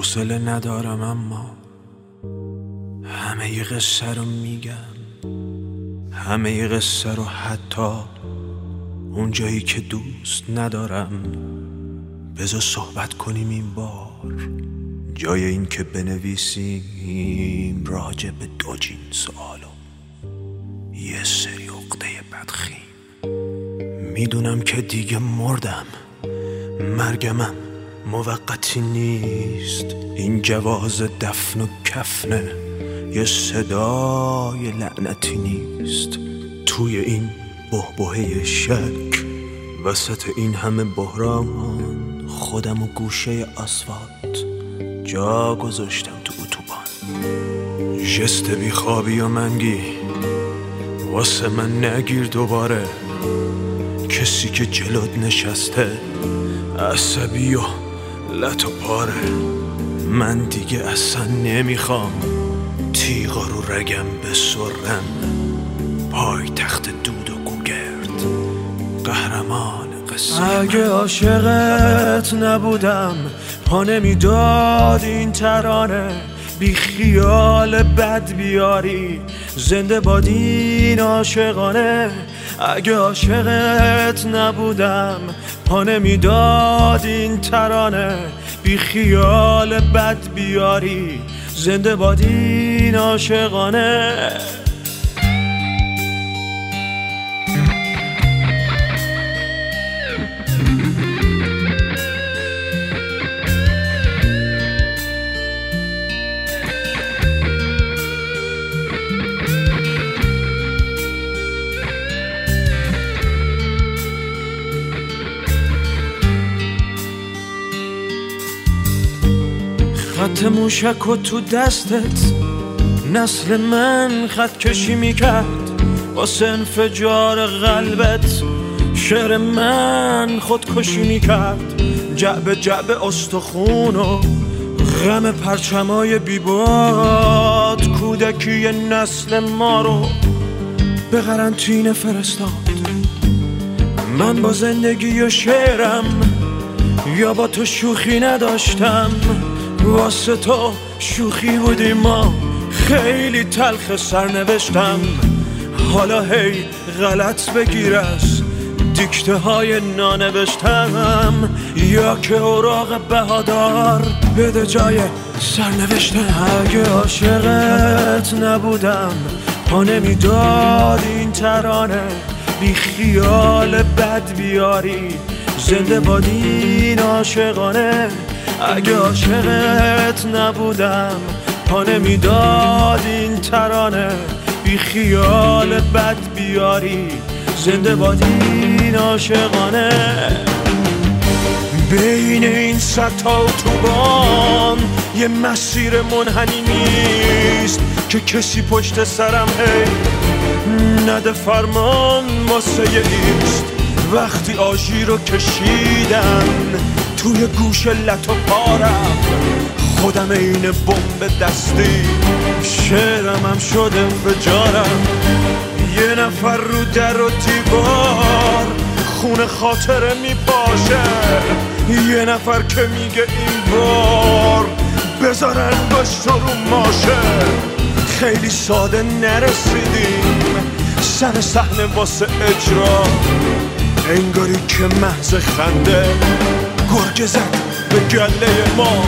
حوصله ندارم اما همه ی قصه رو میگم، همه ی قصه رو، حتی اون جایی که دوست ندارم. بذار صحبت کنیم این بار، جای این که بنویسیم راجع به دو جنس عالم یه سری عقده بدخیم. میدونم که دیگه مردم، مرگمم موقتی نیست. این جواز دفن و کفنه، یه صدای لعنتی نیست. توی این بحبوحه شک، وسط این همه بحران، خودم و گوشه آسفالت جا گذاشتم تو اتوبان. جست بیخوابی و منگی واسه من نگیر دوباره. کسی که جلوت نشسته عصبی و لط و پاره. من دیگه اصلا نمیخوام تیغا رو رگم بسرم. پای تخت دود و گوگرد، قهرمان قصه. اگه عاشقت نبودم پا نمیداد این ترانه. بی خیال بد بیاری زنده باد این عاشقانه. اگه عاشقت نبودم پا نمیداد این ترانه. بی خیال بد بیاری زنده باد این عاشقانه. خط موشک و تو دستت نسل من خط کشی میکرد. واسه انفجار قلبت شعر من خودکشی میکرد. جعبه جعبه استخون و غم پرچمای بیباد کودکی نسل ما رو به قرنطینه فرستاد. من با زندگی و شعرم یا با تو شوخی نداشتم. واسه تو شوخی بودیم ما، خیلی تلخ سرنوشتم. حالا هی غلط بگیر از دیکته های نانوشتم، یا که اوراق بهادار بده جای سرنوشتم. اگه عاشقت نبودم پا نمیداد این ترانه. بی خیال بد بیاری زنده باد این عاشقانه. اگه عاشقت نبودم پا نمیداد این ترانه. بی خیال بد بیاری زنده باد این عاشقانه. بین این صد تا اتوبان یه مسیر منحنی نیست که کسی پشت سرم هی نده فرمان واسه ایست. وقتی آژیر رو کشیدن توی گوش لط و پارم، خودم این بمب دستی شعرم هم شد انفجارم. یه نفر رو در و دیوار خون خاطره میپاشه. یه نفر که میگه این بار بذارن باش رو ماشه. خیلی ساده نرسیدیم سر صحنه واسه اجرا. انگاری که محض خنده گرگ زد به گله ما.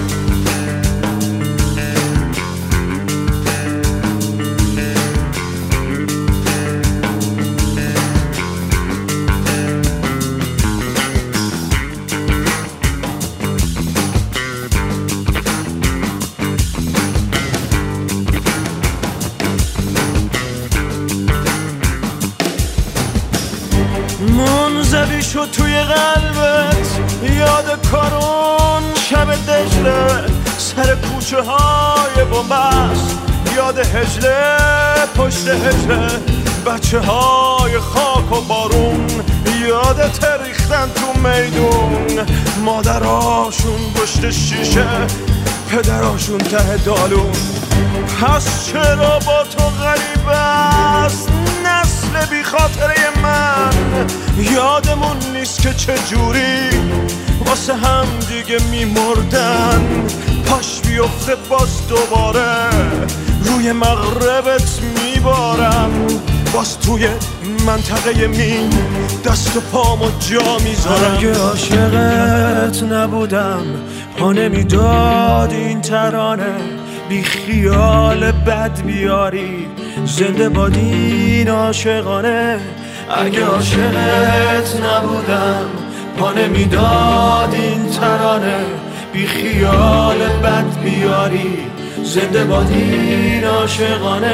منزوی شد توی قلبت یاد کارون شب دجله. سر کوچه های بومبست یاد هجله پشت هجله. بچه های خاک و بارون یادت ریختن تو میدون. مادراشون پشت شیشه، پدراشون ته دالون. پس چرا با تو غریب است نسل کرده بی خاطره من. یادمون نیست که چجوری واسه هم دیگه میمردن. پاش بیفته باز دوباره روی مغربت میبارم. باز توی منطقه مین دست و پامو جا میذارم. اگه عاشقت نبودم پا نمیداد این ترانه. بی خیال بد بیاری زنده باد این عاشقانه. اگه عاشقت نبودم پا نمیداد این ترانه. بی خیال بد بیاری زنده باد این عاشقانه.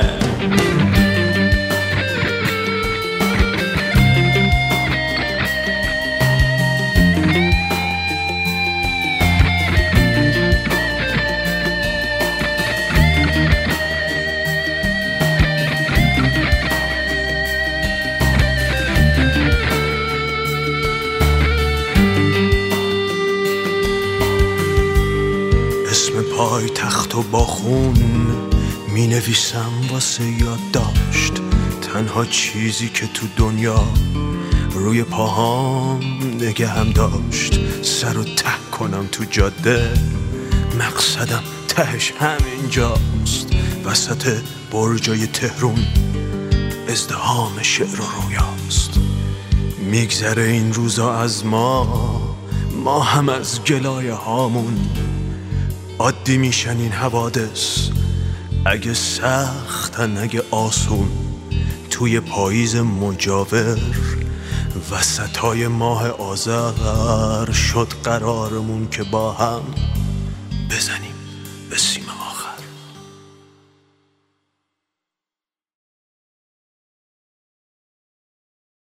اسم پای تخت و با خون می نویسم واسه یادداشت. تنها چیزی که تو دنیا روی پاهام نگهم داشت. سر و ته کنم تو جاده، مقصدم تهش همینجاست. وسط برجای تهرون ازدحام شعر و رویاست. میگذره این روزا از ما هم از گلایه هامون. عادی میشن این حوادث، اگه سختن اگه آسون. توی پاییز مجاور وسطای ماه آذر شد قرارمون که با هم بزنیم